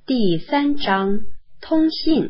第3章通信。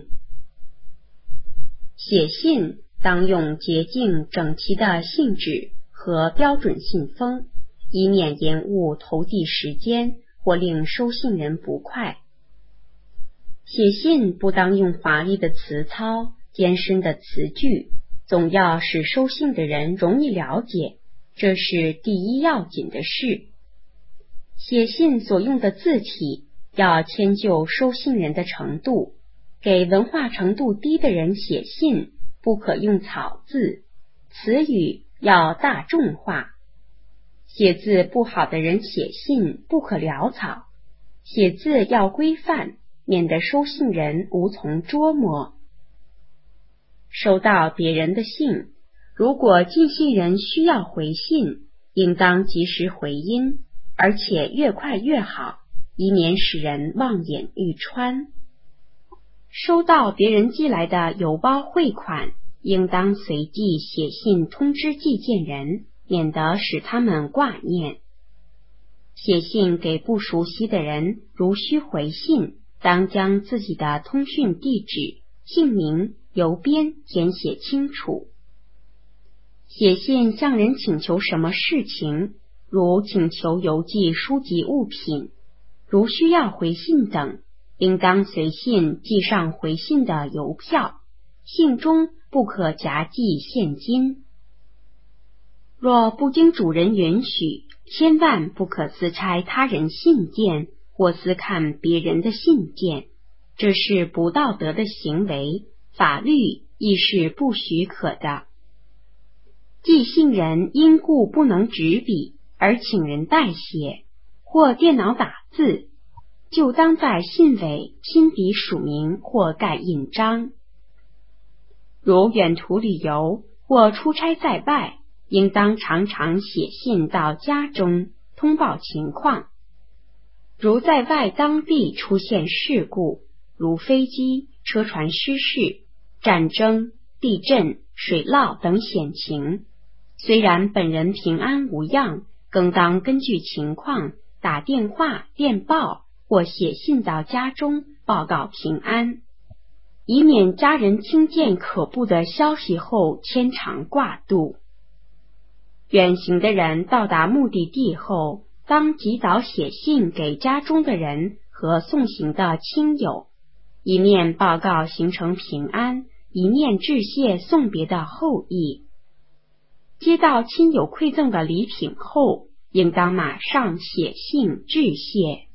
写信当用洁净整齐的信纸和标准信封，以免延误投递时间或令收信人不快。写信不当用华丽的词操、艰深的词句，总要使收信的人容易了解，这是第一要紧的事。写信所用的字体要迁就收信人的程度，给文化程度低的人写信不可用草字，词语要大众化。写字不好的人写信不可潦草，写字要规范，免得收信人无从捉摸。收到别人的信，如果寄信人需要回信，应当及时回音，而且越快越好，以免使人望眼欲穿。收到别人寄来的邮包汇款，应当随即写信通知寄件人，免得使他们挂念。写信给不熟悉的人，如需回信，当将自己的通讯地址、姓名、邮编填写清楚。写信向人请求什么事情，如请求邮寄书籍物品，如需要回信等，应当随信寄上回信的邮票，信中不可夹寄现金。若不经主人允许，千万不可私拆他人信件或私看别人的信件，这是不道德的行为，法律亦是不许可的。寄信人因故不能执笔，而请人代写或电脑打字，就当在信尾亲笔署名或盖印章。如远途旅游或出差在外，应当常常写信到家中通报情况。如在外当地出现事故，如飞机、车船失事、战争、地震、水涝等险情，虽然本人平安无恙，更当根据情况打电话、电报或写信到家中报告平安，以免家人听见可怖的消息后牵肠挂肚。远行的人到达目的地后，当及早写信给家中的人和送行的亲友，一面报告行程平安，一面致谢送别的厚意。接到亲友馈赠的礼品后，应当马上写信致谢。